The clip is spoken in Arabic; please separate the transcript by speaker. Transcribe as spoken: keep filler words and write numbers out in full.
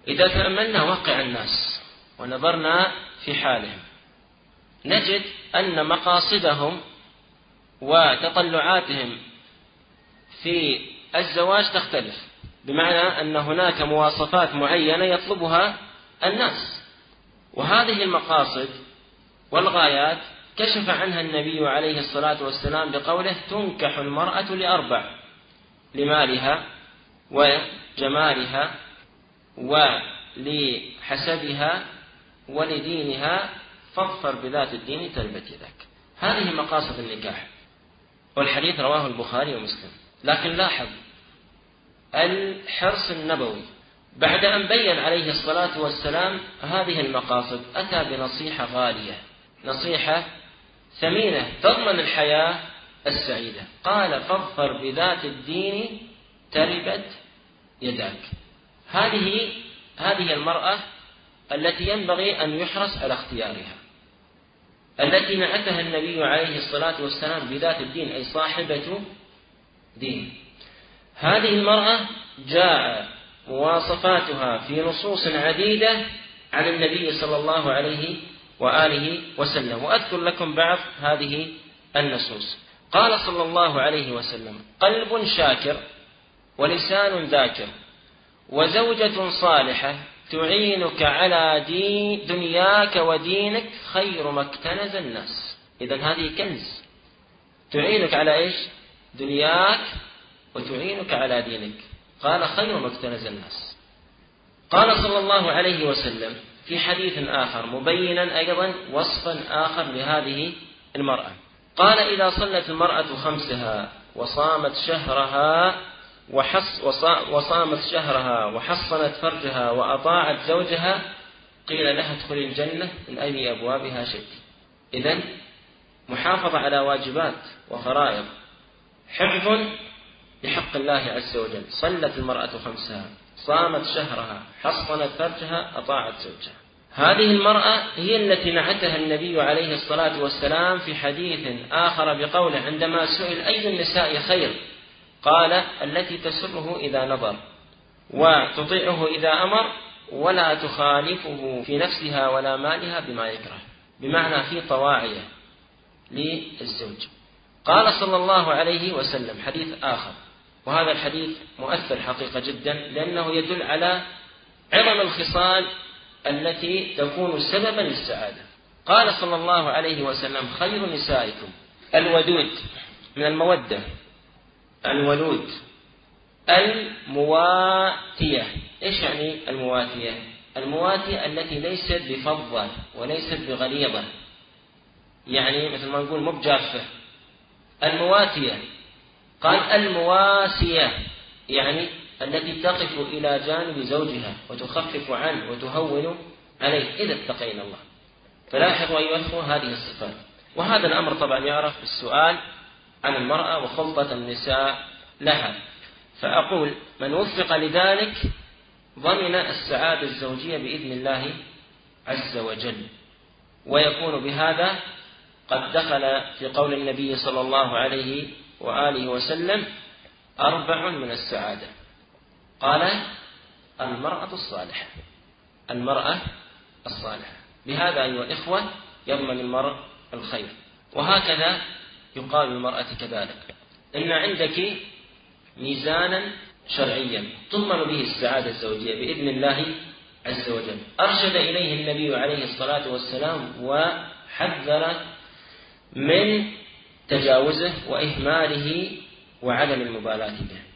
Speaker 1: إذا تأملنا واقع الناس ونظرنا في حالهم نجد أن مقاصدهم وتطلعاتهم في الزواج تختلف، بمعنى أن هناك مواصفات معينة يطلبها الناس، وهذه المقاصد والغايات كشف عنها النبي عليه الصلاة والسلام بقوله: تنكح المرأة لأربع: لمالها وجمالها ولحسبها ولدينها فاظفر بذات الدين تربت يدك. هذه مقاصد النكاح، والحديث رواه البخاري ومسلم. لكن لاحظ الحرص النبوي بعد أن بين عليه الصلاة والسلام هذه المقاصد أتى بنصيحة غالية، نصيحة ثمينة تضمن الحياة السعيدة. قال: فاظفر بذات الدين تربت يداك. هذه هذه المرأة التي ينبغي أن يحرص على اختيارها، التي نعتها النبي عليه الصلاة والسلام بذات الدين، أي صاحبة دين. هذه المرأة جاء مواصفاتها في نصوص عديدة عن النبي صلى الله عليه وآله وسلم، وأذكر لكم بعض هذه النصوص. قال صلى الله عليه وسلم: قلب شاكر ولسان ذاكر وزوجة صالحة تعينك على دين دنياك ودينك خير ما اكتنز الناس. إذن هذه كنز تعينك على إيش؟ دنياك وتعينك على دينك. قال: خير ما اكتنز الناس. قال صلى الله عليه وسلم في حديث آخر مبينا أيضا وصفا آخر لهذه المرأة، قال: إذا صلت المرأة خمسها وصامت شهرها وحص وصامت شهرها وحصنت فرجها وأطاعت زوجها قيل لها ادخلي الجنة من أي أبوابها شئت. إذن محافظة على واجبات وفرائض، حفظ لحق الله عز وجل. صلت المرأة خمسها، صامت شهرها، حصنت فرجها، أطاعت زوجها. هذه المرأة هي التي نعتها النبي عليه الصلاة والسلام في حديث آخر بقوله عندما سئل أي النساء خير قال: التي تسره إذا نظر وتطيعه إذا أمر ولا تخالفه في نفسها ولا مالها بما يكره، بمعنى في طواعية للزوج. قال صلى الله عليه وسلم حديث آخر، وهذا الحديث مؤثر حقيقة جدا لأنه يدل على عظم الخصال التي تكون سببا للسعادة. قال صلى الله عليه وسلم: خير نسائكم الودود، من المودة، الولود، المواتية. إيش يعني المواتية؟ المواتية التي ليست بفظة وليست بغليظة، يعني مثل ما نقول مبجافة. المواتية. قال: المواسية، يعني التي تقف إلى جانب زوجها وتخفف عنه وتهون عليه إذا اتقينا الله. فلاحظوا أيها الأخوة هذه الصفات. وهذا الأمر طبعا يعرف بالسؤال عن المرأة وخلطة النساء لها. فأقول من وفق لذلك ضمن السعادة الزوجية بإذن الله عز وجل، ويكون بهذا قد دخل في قول النبي صلى الله عليه وآله وسلم: أربع من السعادة. قال: المرأة الصالحة، المرأة الصالحة. بهذا أيها الإخوة يضمن المرء الخير. وهكذا يقال للمرأة كذلك: إن عندك ميزانا شرعيا تضمن به السعادة الزوجية بإذن الله عز وجل. أرشد إليه النبي عليه الصلاة والسلام وحذر من تجاوزه وإهماله وعدم المبالاة به.